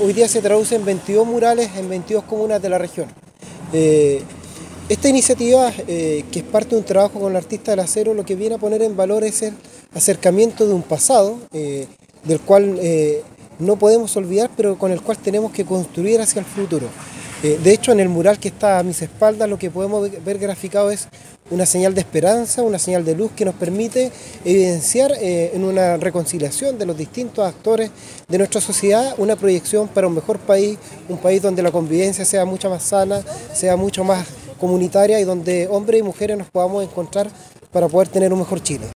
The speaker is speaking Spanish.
hoy día se traduce en 22 murales en 22 comunas de la región. Esta iniciativa, que es parte de un trabajo con el artista del acero, lo que viene a poner en valor es el acercamiento de un pasado del cual no podemos olvidar, pero con el cual tenemos que construir hacia el futuro. De hecho, en el mural que está a mis espaldas, lo que podemos ver graficado es una señal de esperanza, una señal de luz que nos permite evidenciar en una reconciliación de los distintos actores de nuestra sociedad una proyección para un mejor país, un país donde la convivencia sea mucho más sana, sea mucho más comunitaria y donde hombres y mujeres nos podamos encontrar para poder tener un mejor Chile.